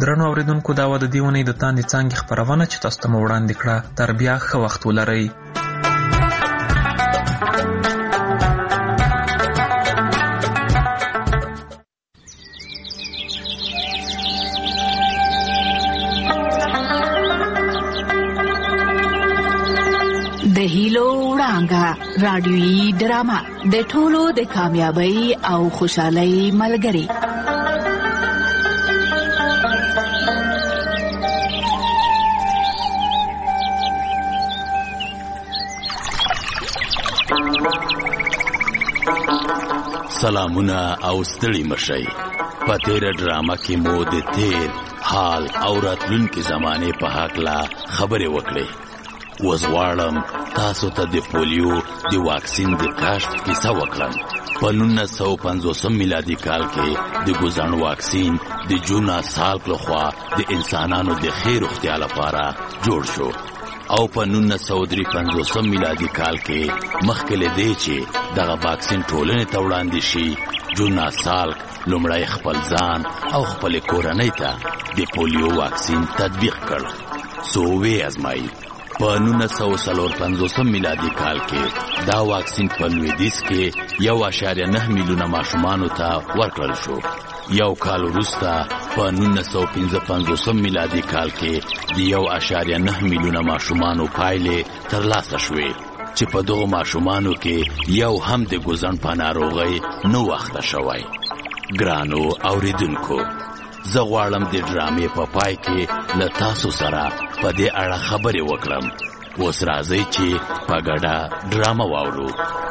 درنو اوریدونکو، دا و د دې اونۍ د تاندې څانګې خپرونه چې تاسو ته مو وړاندې کړه. تر بیا ښه وخت ولرئ. د هیلو وړانګه رادیویي ډرامه د ټولو د کامیابی او خوشحالۍ ملګری. سلامونه او ستړي مشئ. په تیره ډرامه کې مو د تیر حال او راتلونکي زمانه په هکله خبرې وکړې. وزغواړم تاسو ته د پولیو د واکسین د کشف کیسه وکړم. په 1950 میلادي کال کې د ګوزن واکسین د جونا سالک لخوا د انسانانو د ښې روغتیا لپاره جوړ شو او په 1953 میلادي کال کې مخکې له دې چې دغه واکسین ټولنې ته وړاندې شي، جونا سالک لومړی خپل ځان او خپل کورنۍ ته د پولیو واکسین تطبیق کړ. څو وی ازمایي. په 1954 میلادي کال کې دا واکسین په لویدیځ کې 1.9 میلیونه ماشومانو ته ورکړل شو. یو کال وروسته په 1955 میلادي کال کې د 1.9 میلیونه ماشومانو پایلې ترلاسه شوې چې په دغو ماشومانو کې یو هم د ګوزن په ناروغۍ نه واخته شوی. ګرانو اوریدونکو، زه غواړم د ډرامې په پای کې له تاسو سره په دې اړه خبرې وکړم. اوس راځئ چې په ګډه ډرامه واورو.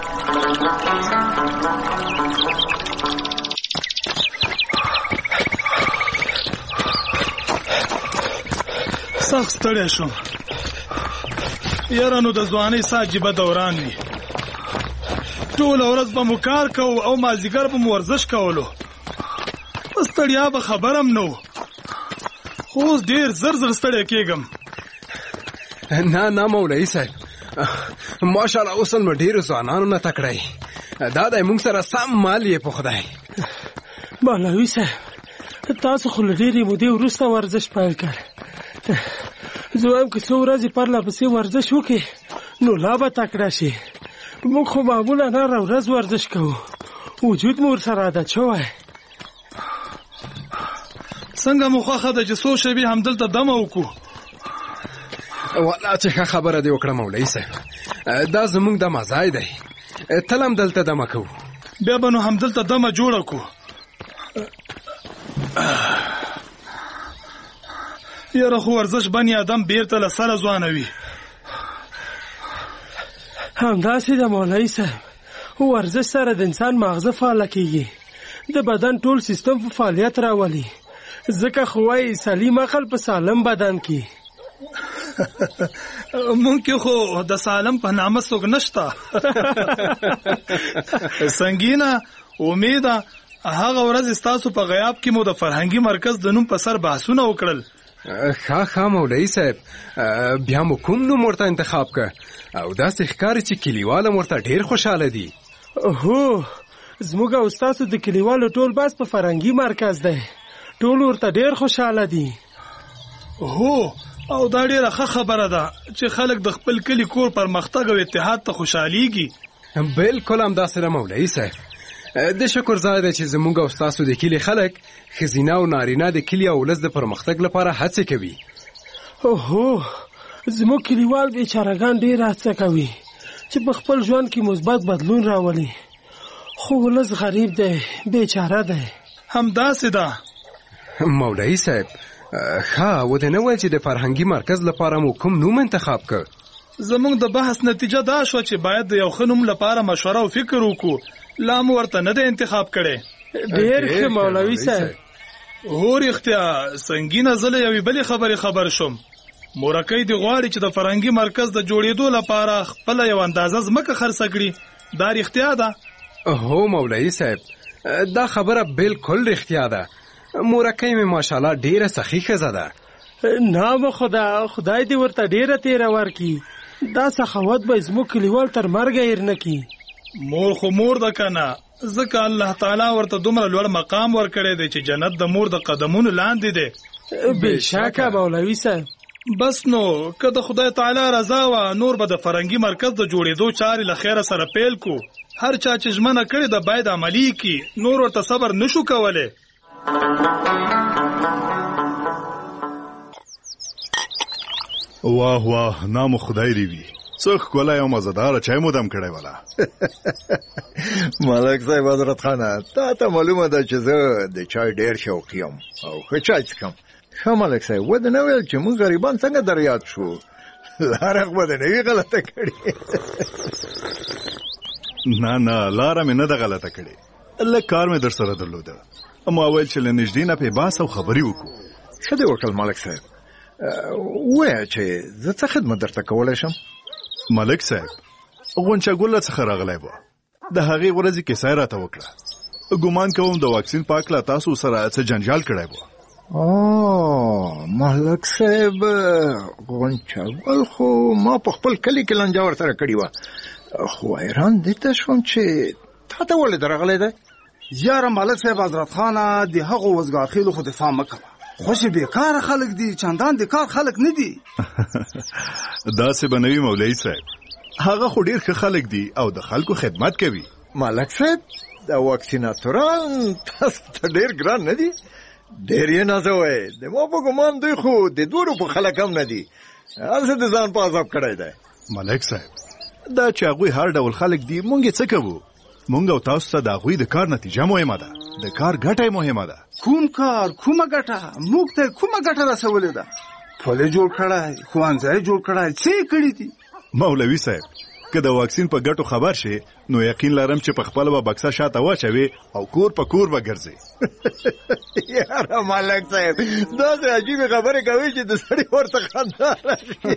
سخت ستړی شوم یاره. نو د ځوانۍ څه عجیبه دوران وي. ټوله ورځ به مو کار کوو او مازدیګر به مو ورزش کولو. ستړیا به خبرم نه و، خو اوس ډېر زر زر ستړی کېږم. نه مولوي صاحب، ماشاءالله اوس نو ډېرو ځوانانو نه تکړی. دا دی موږ سره سم مال یې په خدای. مولوي صاحب، تاسو خو له ډېرې مودې وروسته ورزش پیل کړ. زه وایم که څو ورځې پرله پسې ورزش وکړې نو لا به تکړه شي. موږ خو معمولا هره ورځ ورزش کوو، وجود مو ورسره عادت شوی. څنګه مو خوښه ده چې څو شېبې همدلته دمه وکړو؟ والله چې ښه خبره دې وکړه مولوي صاحب. دا زموږ دمه ځای دی، تل هم دلته دمه کوو. بیا به نو همدلته دمه جوړه کړو. یاره خو ورزش بني آدم بیرته له سره ځوانوي. همداسې ده مولوي صاحب، ورزش سره د انسان ماغزه فعاله کېږي، د بدن ټول سیستم په فعالیت راولي. ځکه خو وایي سلیم عقل په سالم بدن کې. مونږ کې خو د سالم په نامه څوک نشته. سنگینه امیده، هغه ورځ ستاسو په غیاب کې مو د فرهنګي مرکز د نوم په سر بحثونه وکړل. ښه مولوي صاحب، بیا مو کوم نوم ورته انتخاب که؟ او داسې ښکاري چې کلیوال هم ورته ډېر خوشحاله دي. هو، زموږ او ستاسو د کلیوالو ټول بس په فرهنګي مرکز دی، ټول ورته ډېر خوشحاله دي. هو، او دا ډېره ښه خبره ده چې خلک د خپل کلي کور پرمختګ او اتحاد ته خوشحالیږي. بالکل همداسې ده مولوي صاحب. د شکر ځای دی چې زموږ او ستاسو د کلي خلک ښځینه او نارینه د کلي او ولس د پرمختګ لپاره هڅې کوي. اوهو، زموږ کلیوال بیچارهګان ډېر هڅه کوي چې په خپل ژوند کې مثبت بدلون راولي، خو ولس غریب دی، بیچاره دی. همداسې ده مولوي صاحب. ښه، ودې نه ویل چې د فرهنګي مرکز لپاره مو کوم نوم انتخاب کړ؟ زموږ د بحث نتیجه دا شوه چې باید د یو ښه نوم لپاره مشوره او فکر وکړو. لا مو ورته نه دی انتخاب کړی. ډېر ښه مولوي صاحب. هو رښتیا، سنګینه زه له یوې بلې خبرې خبر شوم. مورکۍ دې غواړي چې د فرهنګي مرکز د جوړېدو لپاره خپله یو اندازه ځمکه خرڅه کړي. دا رښتیا ده؟ هو مولوي صاحب، دا خبره بالکل رښتیا ده. مورکۍ مې ماشاءالله ډېره سخي ښځه ده. نام خدای دې ورته ډېره تیره ورکړي. دا سخاوت به زموږ کلیوال تر مرګه هېر نه کړي. مور خو مور ده کنه، ځکه الله تعالی ورته دومره لوړ مقام ورکړی دی چې جنت د مور د قدمونو لاندې دی. بېشکه مولوي صاحب. بس نو که د خدای تعالی رضا وه نور به د فرنګي مرکز د جوړېدو چارې له خیره سره پیل کو. هر چا چې ژمنه کړې ده باید عملي کړي، نور ورته صبر نشو کولی. واه واه، نام خدای دی وي، څه ښکلی او مزهداره چای مو دم کړی ولا. ملک صاحب حضرت خانه، تا ته معلومه ده چې زه د چای ډېر شوقي یم او ښه چای څښم. ښه ملک صاحب، ودې نه ویل چې موږ غریبان څنګه در یاد شو؟ لاره خو به دې نه وي غلطه کړې. نه نه، لاره مې نه ده غلطه کړې، لږ کار مې در سره درلوده. ما ویل چې له نږدې نه پې بحث او خبرې وکړو. ښه دې وکړل ملک صاحب. ووایه چې زه څه خدمت درته کولی شم؟ ملک صاحب، غونچه ګله څخه راغلی وه، د هغې ورځې کیسه یې راته وکړه. ګمان کوم د واکسین په هکله تاسو سره څه جنجال کړی وه. ملک صاحب، غونچه ګل خو ما په خپل کلي کې لانجه ورسره کړې وه، خو حیران دې ته شوم چې تا ته ولې درغلی دی؟ یاره ملک صاحب حضرت خانه، د هغو وزګارخېلو خو دفاع مه کوه. خوشې بیکاره خلک دي، چندان د کار خلک نه دي. داسې به نه وي مولوي صاحب، هغه خو ډېر ښه خلک دي او د خلکو خدمت کوي. ملک صاحب، د واکسیناتوران تاسو ته ډېر ګران نه دي؟ ډېر یې نازوئ. د ما په ګمان دوی خو د 2 روپو خلک هم نه دي، هلته د ځان په عذاب کړی دی. ملک صاحب، دا چې هغوی هر ډول خلک دي، مونږ یې څه کوو؟ مونږ او تاسو ته د هغوی د کار نتیجه مهمه ده، د کار ګټه مهمه ده. کوم کار، کومه ګټه؟ موږ ته کومه ګټه رسولې ده؟ پل یې جوړ کړی، ښوونځی یې جوړ کړی، څه یې کړي دي؟ مولوي صاحب، که د واکسین په ګټو خبر شي نو یقین لرم چې په خپله به بکسه شاته واچوي او کور په کور به ګرځي. یاره ملک صاحب، داسې عجیبې خبرې کوي چې د سړي ورته خندا راشي.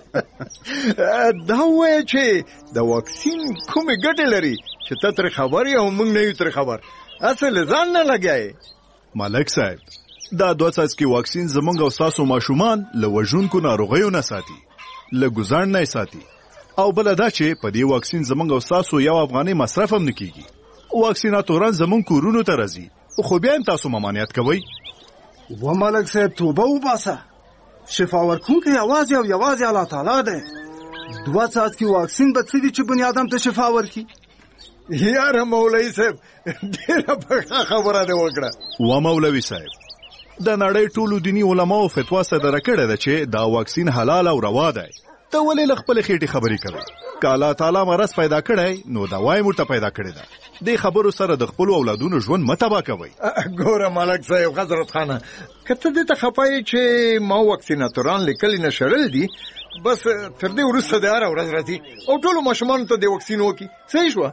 دا ووایه چې د واکسین کومې ګټې لري چې ته ترې خبر یې او موږ نه یو ترې خبر؟ اصل ځان نه لګیایې. ملک صاحب، دا 2 څاڅکي واکسین زمونږ او ستاسو ماشومان له وژونکو ناروغیو نه ساتي، له ګوزاڼ نه ساتي، او بله دا چې په دې واکسین زمونږ او ستاسو 1 افغانۍ مصرف هم نه کیږي. واکسیناتوران زمونږ کورونو ته راځي، خو بیا هم تاسو ممانعت کوئ. و ملک صاحب، توبه وباسه. شفا ورکوونکی یوازې او یوازې الله تعالی دی. 2 څاڅکي واکسین به څه دي چې بني ادم ته شفا ورکړي؟ یاره مولوي صاحب، ډېره پخه خبره دې وکړه. و مولوي صاحب، د نړۍ ټولو دیني علماو فتوا صدره کړې ده چې دا واکسین حلال او روا دی. ته ولې له خپلې خېټې خبرې کوې؟ که الله تعالی مرض پیدا کړی نو دوا یې موږ ته پیدا کړې ده. دې خبرو سره د خپلو اولادونو ژوند مه تباه کوئ. ګوره ملک صاحب حضرت خانه، که ته دې ته خفه یې چې ما واکسیناتوران له کلي نه شړل دي، بس تر دې وروسته د هره ورځ راځي او ټولو ماشومانو ته د واکسین وکړي. صحیح شوه؟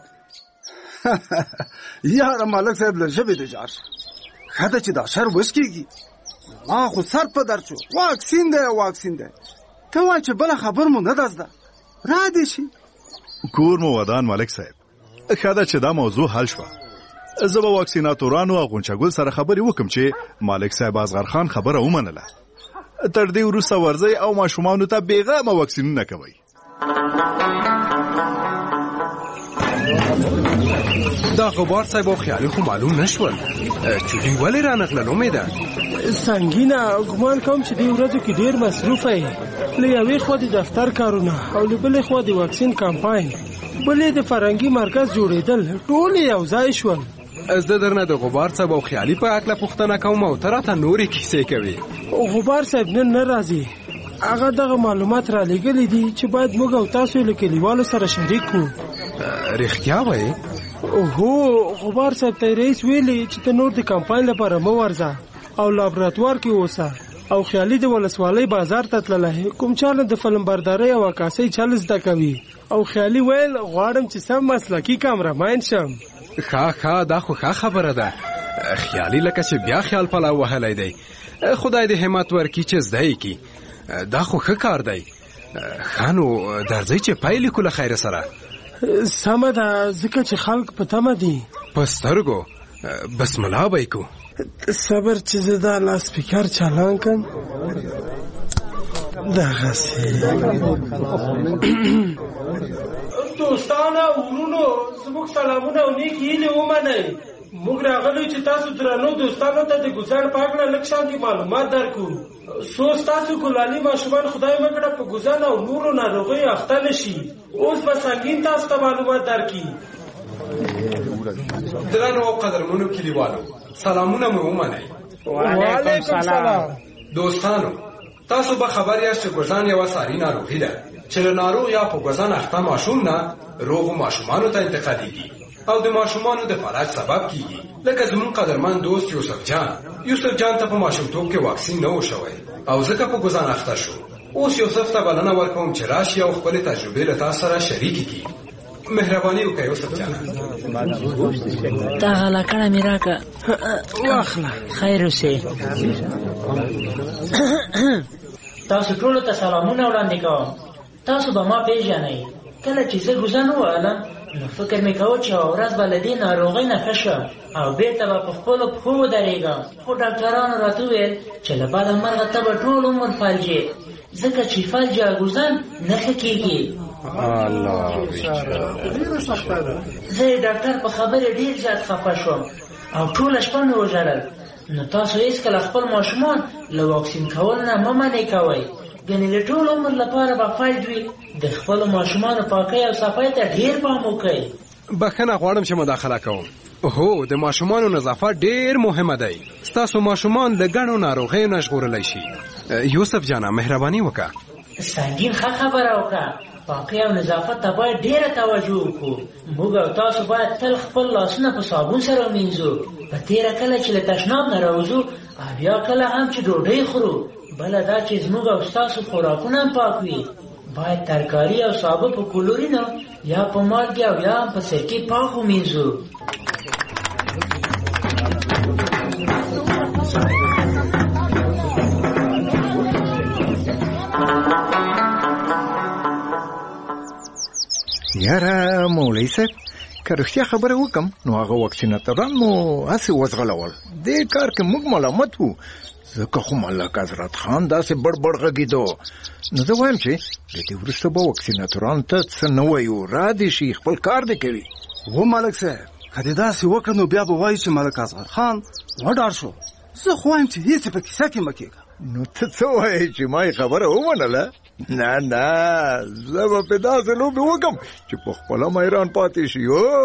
یاره ملک صاحب، له ژبې دې جار شه. ښه ده چې دا شر وس کېږي. ما خو سر په درد شو، واکسین دی واکسین دی. ته وایه چې بله خبر مو نه ده زده، را دې شي. کور مو ودان ملک صاحب. ښه ده چې دا موضوع حل شوه. زه به واکسیناتورانو او غونچه ګل سره خبرې وکړم چې ملک صاحب اصغر خان خبره ومنله. تر دې وروسته ورځئ او ماشومانو ته بېغمه واکسینونه کوئ. دا غبار صاحب او خیالي خو معلوم نشول چې دوی ولې رانغلل. امیده سنګینه، ګمان کوم چې دې ورځو کې ډېر مصروفه یې. له یوې خوا د دفتر کارونه او له بلې خوا د واکسین کمپاین، بلې د فرنګي مرکز جوړېدل، ټول یو ځای شول. زه درنه د غبار صاحب او خیالي په هکله پوښتنه کوم او ته راته نورې کیسې کوې. غبار صاحب نن نه راځي. هغه دغه معلومات را لېږلي دي چې باید موږ او تاسو له کلیوالو سره شریک کړو. رښتیا وایې؟ هو، غبار صاحب ته رئیس ویلي چې ته نور د کمپاین لپاره مه ورځه او لابراتوار کې اوسه. او خیالي د ولسوالۍ بازار ته تللی، کوم چا نه د فلمبردارۍ او عکاسۍ چل زده کوي. او خیالي ویل غواړم چې سم مسلکي کامرمین شم. ښه، دا خو ښه خبره ده. خیالي لکه چې بیا خیال پلاو وهلی دی. خدای دې همت ورکړي چې زده یې کړي. دا خو ښه کار دی. ښه نو درځئ چې پیل کړو له خیره سره. سمه ده، ځکه چې خلک په تمه دي. په سترګو بسم الله به یې کو. صبر چې زه دا لاسپیکر چالان کړم. دغسې دوستانو او ورونو زموږ سلامونه او نیک هیلې ومنئ. موږ راغلو چې تاسو درنو دوستانو ته د ګوزاړ په هکله لږ شانې معلومات درکړو. څو ستاسو کلالي ماشومان خدای وکړه په ګوزان او نورو ناروغیو اخته نه شي. اوس به سنګین تاسو ته معلومات درکړي. درنو او قدرمنو کلیوالو، سلامونه مو ومنئ. وعلیکم سلام. دوستانو، تاسو به خبر یاست چې ګوزان یوه ساري ناروغي ده چې له ناروغ یا په ګوزان اخته ماشوم نه روغو ماشومانو ته انتقالېږي او د ماشومانو د فلج سبب کیږي. لکه زمون قدرمن دوست یوسف جان ته په ماشومتوب کې واکسین نه و شوی او ځکه په ګوزان اخته شو. اوس یوسف ته بلنه ورکوم چې راشي او خپلې تجربې له تاسو سره شریکې کړي. مهرباني وکړئ یوسف جان. دغه لکړه مې راکړه. واخله. خیر اوسې. تاسو ټولو ته سلامونه وړاندې کوم. تاسو به ما پیژنئ. کله چې زه ګوزان ووهلم نو فکر مې کوه چې یوه ورځ به له دې ناروغۍ نه ښه شم او بېرته به په خپلو پښو ودرېږم. خو ډاکټرانو راته وویل چې له بده مرغه ته به ټول عمر فلجې، ځکه چې فلج یا ګوزان نه ښه کېږي. زه یې ډاکټر په خبرې ډېر زیات خفه شوم او ټوله شپه مې وژړل. نو تاسو هېڅکله خپل ماشومان له واکسین کولو نه مه منې کوئ. ګنې د ټول عمر لپاره به فلج وي. د خپلو ماشومانو پاکۍ او صفای ته ډېر پام وکئ. بخښنه غواړم چې مداخله کوم. هو، د ماشومانو نظافت ډېر مهمه دی. ستاسو ماشومان له ګڼو ناروغیو نه ژغورلی شي. یوسف جانه مهرباني وکړه. سنګین ښه خبره وکړه. پاکۍ او نظافت ته باید ډېره توجه وکړو. موږ او تاسو باید تل خپل لاسونه په صابون سره ومینځو. په تېره کله چې له تشناب نه راوځو او بیا کله هم چې ډوډۍ خورو. بله دا چې زموږ او ستاسو خوراکونه هم پاک وي. باید ترکاري او سابه په کلورینو یا په مالګې او یا هم په سرکې پاک ومینځو. یاره مولوي صاحب، که رښتیا خبره وکم نو هغه واکسیناتوران مو هسې وځغلول. دې کار کې موږ ملامت وو، ځکه خو ملک حضرت خان داسې بړ غږېدو. نو زه وایم چې له دې وروسته به واکسیناتورانو ته څه نه وایو، را دې شي خپل کار دې کوي. و ملک صاحب، که دې داسې وکړه نو بیا به وایي چې ملک اصغر خان وډار شو. زه خو وایم چې هېڅ په کیسه کې مه کېږه. نو ته څه وایې چې ما یې خبره ومنله؟ نه زه به پې داسې لوبې وکړم چې په خپله میران پاتې شي.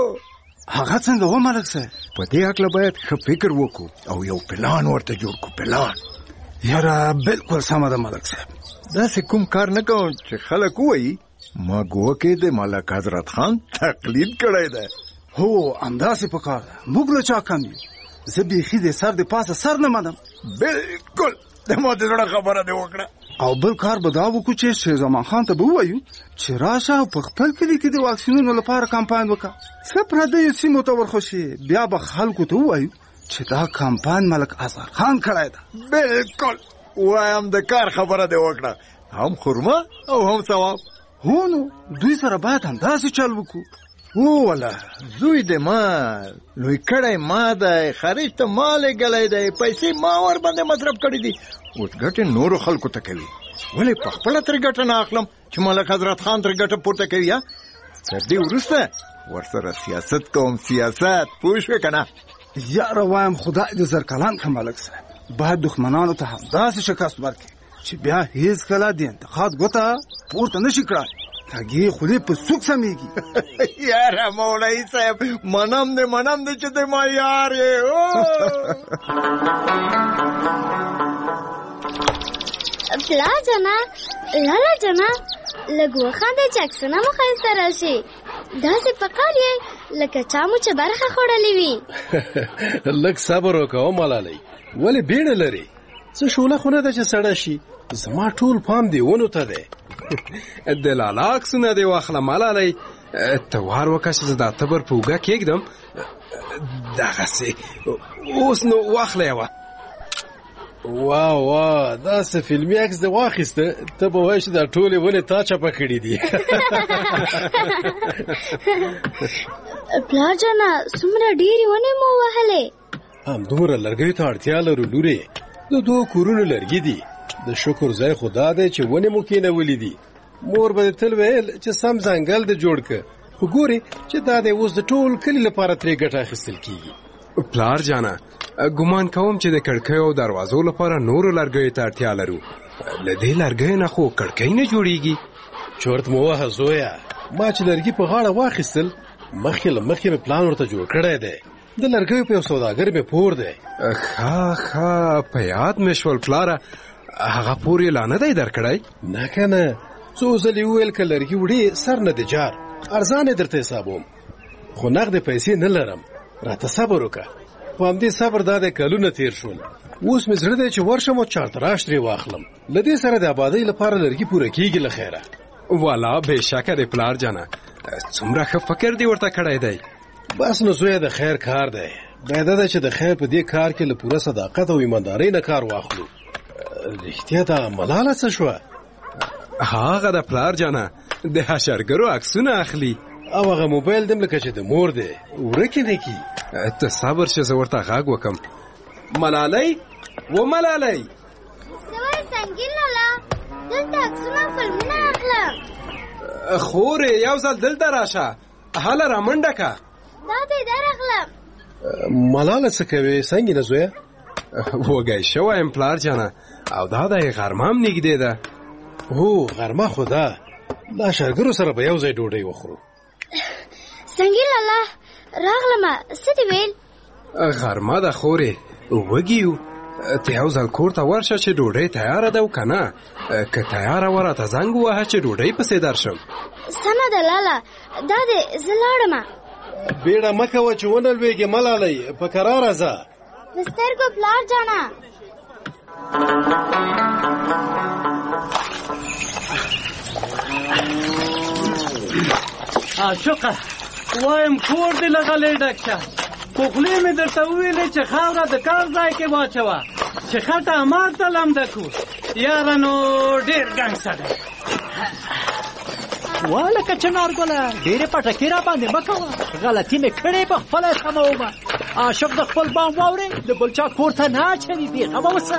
هغه څنګه و ملک صاحب؟ په دې هکله باید ښه فکر وکړو او یو پلان ورته جوړ کړو. پلان یاره بالکل سمه ده ملک صاحب. داسې کوم کار نه کوم چې خلک ووایي ما ګوکې د ملک حضرت خان تقلید کړی دی. هو همداسې په کار ده. موږ له چا کم یو. زه بیخي د سر د پاسه سر نه منم. بالکل د ما د زړه خبره دې وکړه. او بل کار به دا وکړو چې شیر زمان خان ته به ووایو چې راشه او په خپل کلي کې د واکسینونو لپاره کمپاین وکړه. څه پردیو سیمو ته ورخوشي، بیا به خلکو ته ووایو چې دا کمپاین ملک اصغر خان کړی ده. بالکل وایم د کار خبره دې وکړه. هم خرمه او هم ثواب. هو نو دوی سره باید همداسې چل وکړو. وله زوی د ما لوی کړی ما دی، خارج ته ما لېږلی دی، پیسې ما ور باندې مصرف کړي دي. اوس ګټې نورو خلکو ته کوي. ولې په خپله ترې ګټه نه اخلم چې ملک حضرت خان ترې ګټه پورته کوي؟ یا تر دې وروسته ورسره سیاست کوم. سیاست پوه شوې که نه؟ یاره وایم خدای دې زرکلان کړه ملک صاحب. باید دښمنانو ته همداسې شکست ورکړي چې بیا هېڅکله د انتقاد ګوته پورته نه شي کړی. کږې خولې په څوک سمیږي. یاره مولوي صاحب، منم دې چې د ما یار یې. پلا جنا لالا جنا لږ وخانده چې عکسونه مو ښایسته راشي. داسې پکار یې لکه چا مو چې برخه خوړلې وي. لږ صبر وکړه ملالۍ، ولې بیړه لري؟ څه شوله خو نه ده چې سړه شي. زما ټول پام دې ونو ته دی. د لالا عکسونه دې واخله ملالۍ. ته وار وکړه چې زه دا تبر په اوږه کېږدم. دغسې اوس نو واخله یوه. وا داسې فلمي عکس دې واخیسته، ته به وایې چې دا ټولې ونې تا چپه کړي دي. پلار جانه څومره ډېرې ونې مو وهلې؟ همدومره لرګیو ته اړتیا لرو لورې. د 2 کورونو لرګي دي. د شکر ځای خو دا دی چې ونې مو کېنولې دي. مور به تل ویل چې سم ځنګل دې جوړ که خو ګورې چې دا د اوس د ټول کلي لپاره ترې ګټه اخیستل کیږي. پلار جانه ګمان کوم چې د کړکیو او دروازو لپاره نورو لرګیو ته اړتیا لرو. له دې لرګیو نه خو کړکۍ نه جوړیږي. چورت مو وهه زویه، ما چې لرګي په غاړه واخیستل مخکې له مخکې مې پلان ورته جوړ کړی دی. د لرګیو په یو سوداګر مې پور دی. ښه په یاد مې شول پلاره، هغه پور یې لا نه دی درکړی؟ نه که نه، څو ځلې وویل که لرګي وړې سر نه د جار، ارزان یې درته حسابوم، خو نغدې پیسې نه لرم، راته صبر وکړه. په همدې صبر دا د کلونه تیر شول، اوس مې زړه دی چې ورشم او چارتراش ترې واخلم. له دې سره د آبادۍ لپاره لرګي پوره کیږي له خیره. والا بېشکه دی پلار جانه، څومره ښه فکر دې ورته کړی دی. بس نو زویه د خیر کار دی. باید ده چې د خیر په دې کار کې له پوره صداقت او ایماندارۍ نه کار واخلو. رښتیا دا ملاله څه شوه؟ هغه د پلار جانه د حشرګرو عکسونه اخلي او هغه موبایل دم لکه چې د مور دی ورکې نه کی. ته صبر شه، زه ورته غږ وکم. ملالۍ و ملالۍ، سوای سنگین لالا، دلته عکسونه فلمونه اخلم. خورې یو ځل دلته راشه، هله رامنډه که. دا دی در اخلم. ملاله څه کوې څنګه نه زویه؟ وږی شوی یم پلار جانه، او دا د غرمه هم نږدې ده. هو غرمه خو ده، دا شرګرو سره به یو ځای ډوډۍ وخورو. سنگین لالا راغلمه، څه دې ویل؟ غرمه ده خورې، وږي یو. ته یو ځل کور ته ورشه چې ډوډۍ تیاره ده او که نه، که تیاره وه راته زنګ ووهه چې ډوډۍ پسې درشم. سمه ده لاله، دا دی زه لاړمه. بیړه مه کوه چې ونه لوېږې ملالۍ، په کراره ځه. د سترګو پلار جانه. عاشقه وایم کور دې له غلې ډک شه، خو خولې مې درته وویلې چې خاوره د کار ځای کې واچوه چې خټه مار ته لمده کړو. یاره نو ډېر ګنګسه دی. والکه چنارګله ډېرې پټکې را باندې مه کوه، غلطي مې کړې په خپله سمومه. عاشق د خپل بام واورې د بل چا کور ته نه اچوي، بېغمه اوسه.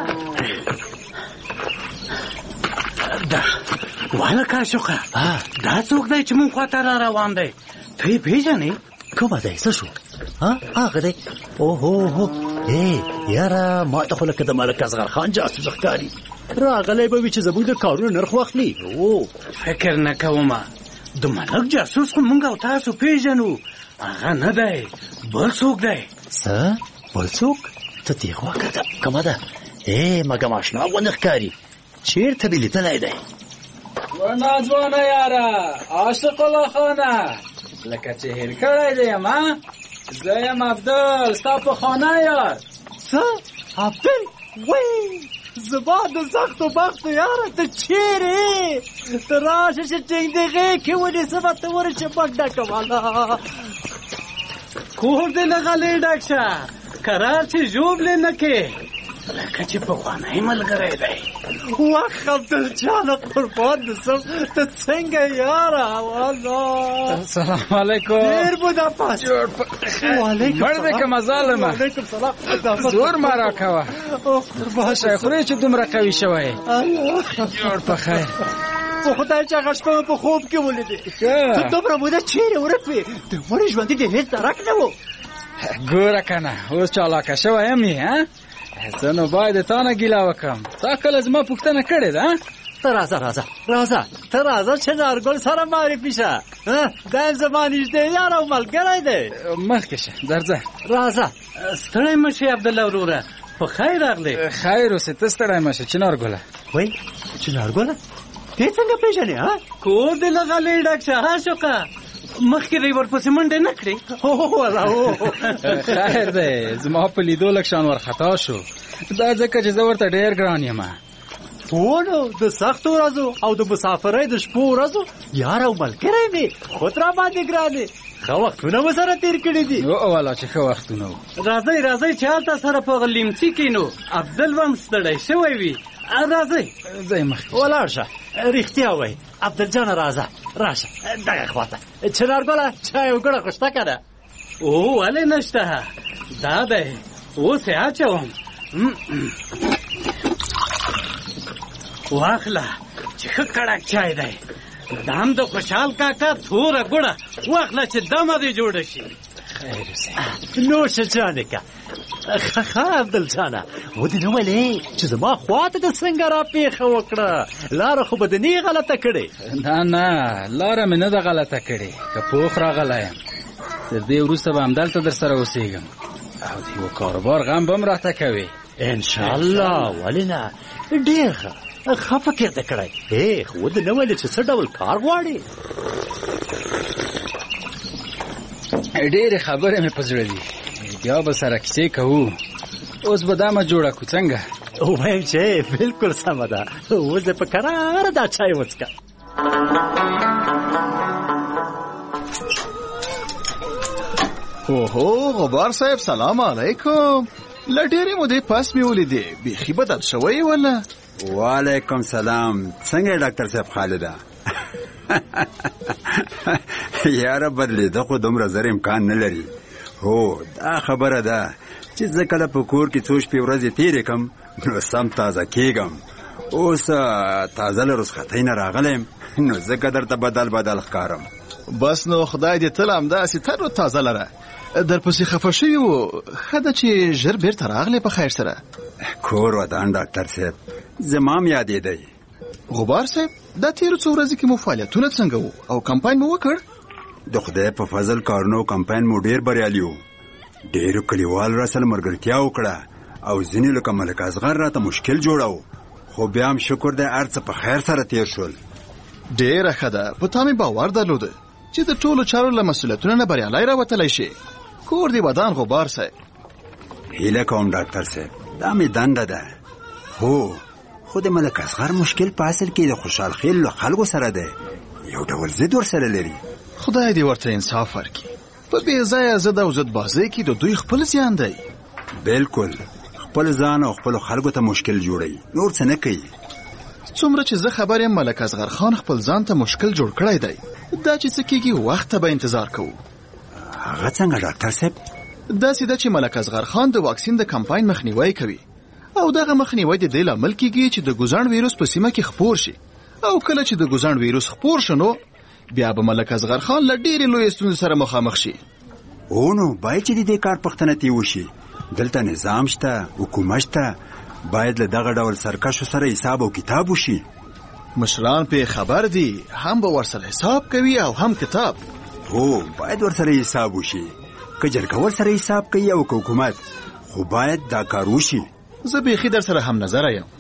والکه عاشقه دا څوک دی چې مونږ خواته را روان دی؟ ته یې پېژنې؟ کومه دی؟ څه شو؟ هغه دی؟ اوهو یاره ما ته خو لکه د ملک اصغر خان جاسوس ښکاري. راغلی به وي چې زموږ د کارونو نرخ واخلي. فکر نه کومه، د ملک جاسوس خو مونږ او تاسو پېژنو، هغه نه دی، بل څوک دی. څه بل څوک؟ ته دې خوا کړه کومه ده؟ مګم اشنا غوندې ښکاري، چېرته دې لیدلی دی؟ ناځوانه یاره عاشق الله خانه، لکه چې هېر کړی دی یم. زه یم عبدل، ستا په خانه یار. څه عبدل؟ وی زما د سختو بختو یاره، ته چیرې؟ ته راشه چې ټینګدغې کې ونیسمه، ته ورشه منډه کوله. کور دې له غلې ډک شه، کرار چې ژوبلې نه کې، لکه چې پخوانی ملګری دی. وخ عبدل جانه قربان دې سم، ته څنګه یاره؟ والله السلام علیکم. ډېر بودا پاس. وعلیکم مړ دې که مظالمه. وعلیکم سلام. زور مه راکوه، شی خورې چې دومره قوي شوی. جوړ په خیر. په خدای چې هغه شپه په خوب کې ولیدې. ته دومره موده چیرې ورک وې؟ د مړي ژوندي دې هېڅ درک نه و. ګوره که نه اوس چالاکه شوی یم یې. زه نو باید تا نه ګیله وکړم، تا کله زما پوښتنه کړې ده؟ ته راځه ته راځه چې نارګل سره معرفي شه. دا زما نږدې یار او ملګری دی. مخکې شه درځه. راځه ستړی مه شې عبدالله وروره، په خیر راغلی. خیر اوسې، ته ستړی مه شه. چنارګله وایي چنارګله ته څنګه پېژنې؟ کور دې له غلې ډک شه عاشقه، مخکې دی ورپسې منډې نه کړې؟ خیر دی، زما په لیدو لږ شان ورخطا شو، دا ځکه چې زه ورته ډېر ګران یم. نو د سختو ورځو او د مسافرۍ د شپو ورځو یار او ملګری مې خود را باندې ګرانې. ښه وختونه مو سره تېر کړي دي. والا چې ښه وختونه وو. راځئ چې هلته سره په لیمڅي کښېنو، عبدل به هم ستړی شوی وي. راځئ ځئ مخکې ولاړ شه. رښتیا وایي عبدل جانه، راشه دغه خواته. چنارګله چای وګړه خو شته که نه؟ ولې نشته، دا دی اوس یې اچوم. واخله چې ښه کړک چای دی، دام د خوشحال کاکا توره ګوړه واخله چې دمه دې جوړه شي. نوشه جانې که ښه عبدالجانه ودې نه ولې چې زما خواته د څنګه را پیښه وکړه؟ لاره خو به د نه غلطه کړې. نه لاره مې نه ده غلطه کړې، که پوخ راغلی یم تر دې وروسته به همدلته در سره اوسېږم او د یوه کاروبار غم به م راته کوې. انشاءالله ولې نه، ډېر ښه فکر دې کړی. خو ودې نه ولې چې څه ډول کار غواړې؟ ډېرې خبرې مې په زړه دي، بیا به سره کیسې کوو. اوس به دا مه جوړه کړو څنګه؟ وایم چې بلکل سمه ده. اوس دې په کراره دا چای وڅښه. اوهو غبار صاحب سلام علیکم. له ډېرې مودې پس مې ولیدې، بیخي بدل شوی ولا؟ وعلیکم سلام. څنګه ډاکټر صاحب خالده؟ یاره بدلېده خو دومره زر امکان نه لري. هو دا خبره ده چې زه کله په کور کې څو شپې ورځې تېرې کړم نو سم تازه کېږم. اوس تازه له رخصتۍ نه راغلی یم نو ځکه درته بدل ښکارم. بس نو خدای دې تل همداسې تر تازه لره. درپسې خفه شوي وو، ښه ده چې ژر بېرته راغلی په خیر سره. کور ودان ډاکټر صاحب، زما م یادېدی. غبار صاحب دا تېرو څو ورځې کې مو فعالیتونه څنګه وو او کمپاین مو وکړ؟ د خدای په فضل کارونو کمپاین مو ډېر بریالي وو. ډېرو کلیوالو راسره ملګرتیا وکړه او ځینې لکه ملک اصغر راته مشکل جوړاو، خو بیا هم شکر دی هر څه په خیر سره تېر شول. ډېره ښه ده. په تا مې باور درلوده چې د ټولو چارو له مسؤلیتونو نه بریالی راوتلی شي. کور دې ودان غبار صاحب. هیله کوم ډاکټر صاحب، دا مې دنده ده. هو خو د ملک اصغر مشکل په اصل کې د خوشحال خیل له خلکو سره دی، یو ډول ضد ورسره لري. خدای دې ورته انصاف ورکړي. په بې ځایه ضد او ضد بازۍ کې د دوی خپل زیان دی. بلکل خپل ځان او خپلو خلکو ته مشکل جوړوي، نور څه نه کوي. څومره چې زه خبر یم ملک اصغر خان خپل ځان ته مشکل جوړ کړی دی. دا چې څه کېږي وخت ته به انتظار کوو. هغه څنګه ډاکټر صاحب؟ داسې ده چې ملک اصغر خان د واکسین د کمپاین مخنیوی کوي او دغه مخنیوی د دې لامل کېږي چې د ګوزڼ ویروس په سیمه کې خپور شي، او کله چې د ګوزڼ ویروس خپور شنو بیا به ملک اصغر خان له ډېرې لویې ستونزې سره مخامخ شي. نو باید چې د دې کار پوښتنه ترې وشي. دلته نظام شته، حکومت شته، باید له دغه ډول سرکشو سره حساب او کتاب وشي. مشران پې خبر دي، هم به ورسره حساب کوي او هم کتاب. هو باید ورسره حساب وشي، که جرګه ورسره حساب کوي او که حکومت، خو باید دا کار وشي. زه بیخي در سره هم نظره یم.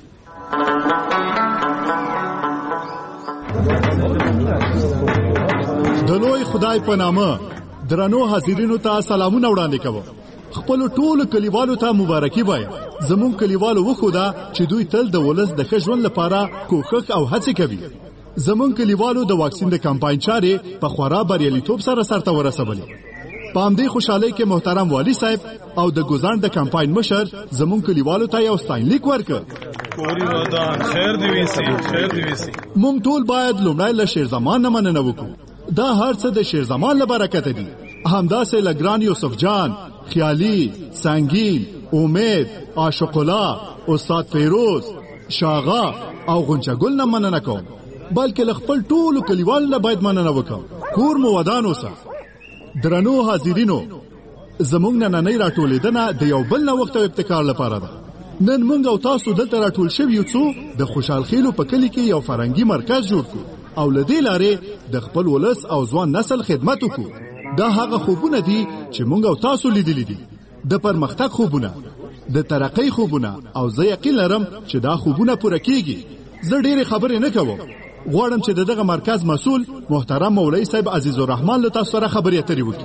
د لوی خدای په نامه درنو حاضرینو ته سلامونه وړاندې کوم. خپل ټولو کلیوالو ته مبارکي وایم. زمون کلیوالو وښوده چې دوی تل د ولس د ښه ژوند لپاره کوښښ او هڅې کوي. زمون کلیوالو د واکسین د کمپاین چارې په خورا بریالیتوب سره سرته ورسولې. په همدې خوشحالۍ کې محترم والی صاحب او د ګوزڼ د کمپاین مشر زمون کلیوالو ته یو ستاینلیک ورکړ. خیر دې ویسي، خیر دې ویسي. موږ ټول باید لومړی له شیرزمان نه مننه وکړو. دا هر څه د شیرزمان له برکته دي. همداسې له ګران یوسف جان، خیالي، سنگین، امید، عاشق الله، استاد فیروز، شاغا او غنچګل نه مننه کوم، بلکې له خپل ټولو کلیوالو نه باید مننه وکړم. کور مو ودان اوسه. درنو حاضرینو، زموږ نننۍ راټولېدنه د یو بل نوښت او ابتکار لپاره ده. نن موږ او تاسو دلته راټول شوي یو څو د خوشحال خیلو په کلي کې یو فرهنګي مرکز جوړ کړو او له دې لارې د خپل ولس او ځوان نسل خدمت وکړو. دا هغه خوبونه دي چې موږ او تاسو لیدلي دي، د پرمختګ خوبونه، د ترقۍ خوبونه، او زه یقین لرم چې دا خوبونه پوره کیږي. زه ډېرې خبرې نه کوم، غواړم چې دغه مرکز مسؤل محترم مولوي صاحب عزیز الرحمن له تاسو سره خبرې اترې وکړي.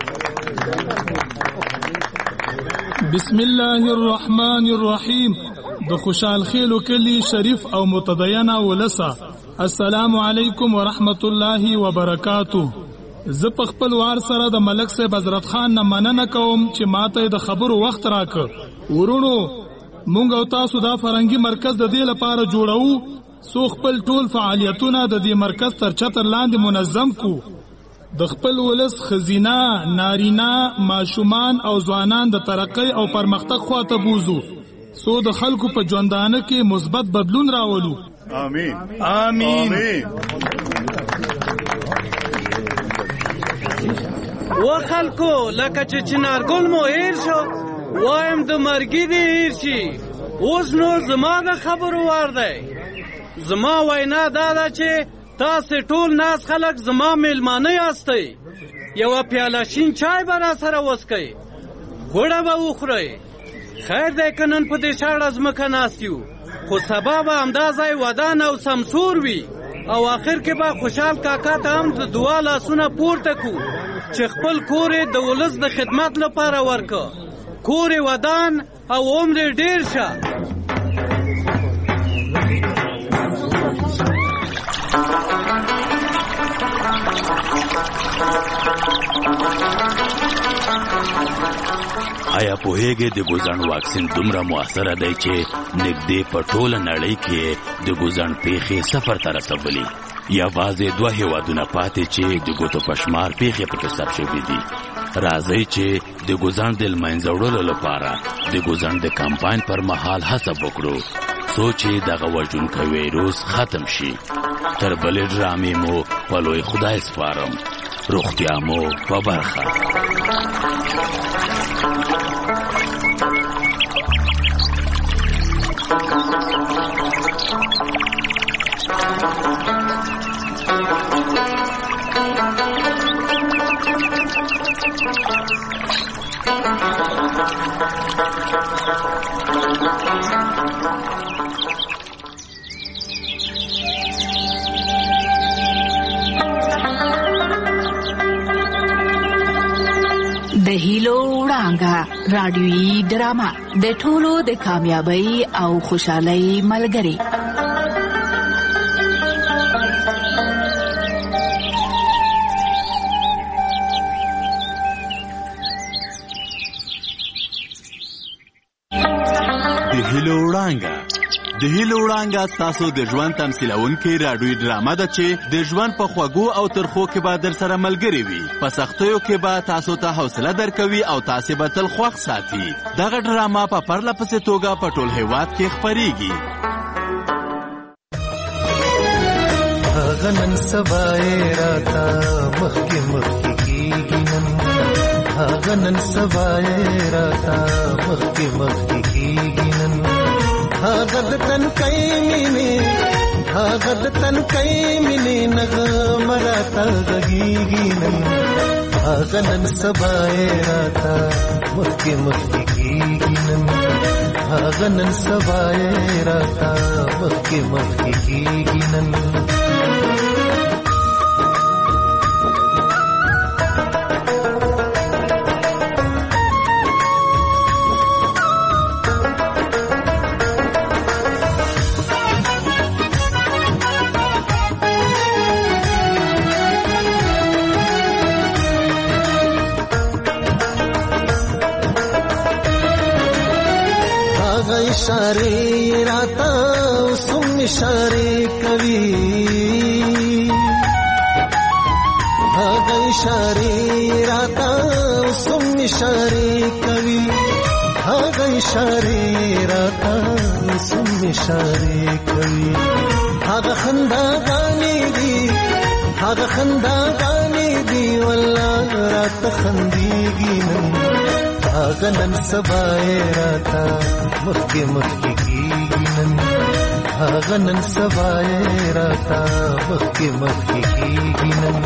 بسم الله الرحمن الرحیم. د خوشحال خیلو کلی شریف او متدینه ولسه، السلام علیکم ورحمت الله وبرکاته. زه په خپل وار سره د ملک صاحب حضرت خان نه مننه کوم چې ماته د خبرو وخت راکړ. ورونو، مونږ او تاسو دا فرهنګي مرکز د دې لپاره جوړو څو خپل ټول فعالیتونه د دې مرکز تر چتر لاندې منظم کو. د خپل ولس خزینه، نارینه، ماشومان او ځوانان د ترقۍ او پرمختګ خواته بوزو، څو د خلکو په ژوندانه کې مثبت بدلون راولو. آمین آمین. و خلکو لکه چې چنارګل مو هیر شو وایم د مرګي دې هیر شي. اوس نو زما د خبرو وار دی. زما وینا دا ده چې تاسې ټول ناس خلک زما میلمانه یاستئ. یوه پیاله شین چای به راسره وڅښئ، ګوړه به وخورئ. خیر دی که نن په دې شاړه ځمکه ناست یو، خو سبا به همدا ځای ودان او سمسور وي او آخر کې به خوشحال کاکا ته هم د دعا لاسونه پورته کړو چې خپل کور یې د ولس د خدمت لپاره ورکړه. کور یې ودان او عمر یې ډېر شه. آیا پوهیږئ د ګوزڼ واکسین دومره مؤثره دی چې نږدې په ټوله نړۍ کې د ګوزڼ پیښې صفر ته رسولي؟ یوازې 2 هېوادونه پاتې چې د ګوتو په شمار پیښې پکې ثبت شوي دي. راځئ چې د ګوزڼ د له منځه وړلو لپاره د ګوزڼ د کمپاین پر مهال هڅه وکړو څو چې دغه وژونکی ویروس ختم شي. تر بلې ډرامې مو په لوی خدای سپارم. روغتیا مو په برخه. د هیلو وړانګه رادیویي ډرامه د ټولو د کامیابی او خوشحالۍ ملګری. د هیلو وړانګه ستاسو د ژوند تمثیلونکې راډیویي ډرامه ده چې د ژوند په خوږو او ترخو کې به در سره ملګرې وي. په سختیو کې به تاسو ته حوصله درکوي او تاسې به تل خوښ ساتي. دغه ډرامه په پرله پسې توګه په ټول هېواد کې خپریږي. هغه نن سبا یې راته مخکې مخکې کېږي نن، هغه نن سبا یې راته مخکې مخکې کېږي نن. هغه د تنکۍ مینې، هغه د تنکۍ مینې نغمه راته غږېږي نن، هغه نن سبا یې راته مخکې مخکې کېږي نن، هغه نن سبا یې راته مخکې مخکې کېږي نن. इशारे राता सुम इशारे कवि, भाग इशारे राता सुम इशारे कवि, भाग इशारे राता सुम इशारे कवि. भाग खंदा गाने दी, भाग खंदा गाने दी वल्लाह रात खंदीगी नन, هغه نن سبا یې راته مخکې مخکې کېږي نن، هغه نن سبا یې راته مخکې مخکې کېږي نن.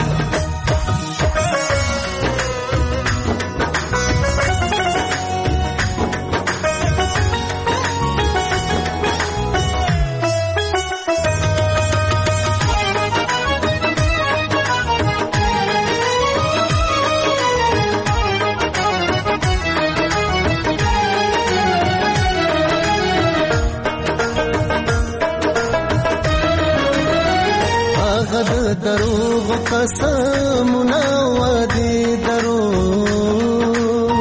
دروغ قسمونه وعدې دروغ،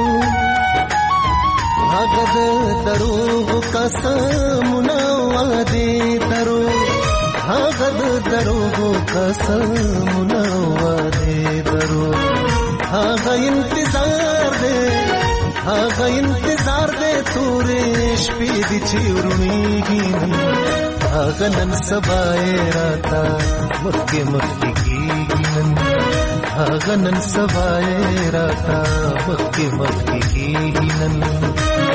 هغه د دروغ قسمونه وعدې دروغ، هغه د دروغ قسمونه وعدې دروغ. هغه انتظار دی، هغه انتظار دی تورې شپې دي چې وروڼېږي نن، هغه نن سبا یې راته مخکې مخکې کېږي نن، هغه نن سبا یې راته مخکې کېږي نن